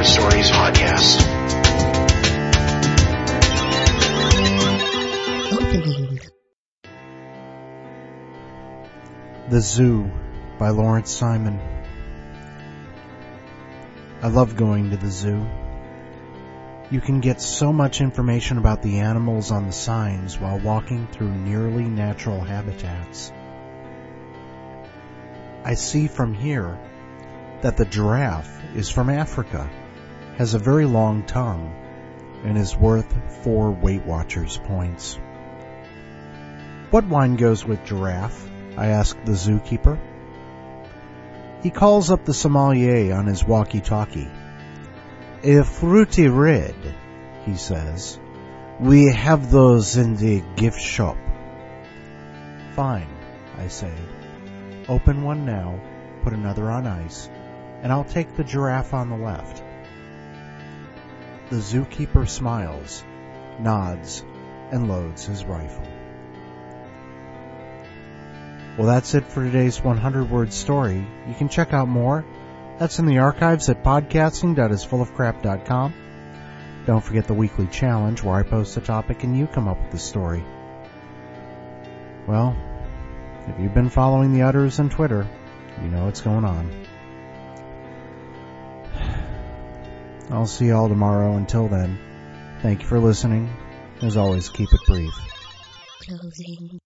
Stories podcast. Opening. The Zoo by Lawrence Simon. I love going to the zoo. You can get so much information about the animals on the signs while walking through nearly natural habitats. I see from here that the giraffe is from Africa, has a very long tongue, and is worth 4 Weight Watchers points. What wine goes with giraffe? I asked the zookeeper. He calls up the sommelier on his walkie-talkie. A fruity red, he says. We have those in the gift shop. Fine, I say. Open one now, put another on ice, and I'll take the giraffe on the left. The zookeeper smiles, nods, and loads his rifle. Well, that's it for today's 100-word story. You can check out more. That's in the archives at podcasting.isfullofcrap.com. Don't forget the weekly challenge where I post a topic and you come up with the story. Well, if you've been following the Utters on Twitter, you know what's going on. I'll see you all tomorrow. Until then, thank you for listening. As always, keep it brief. Closing.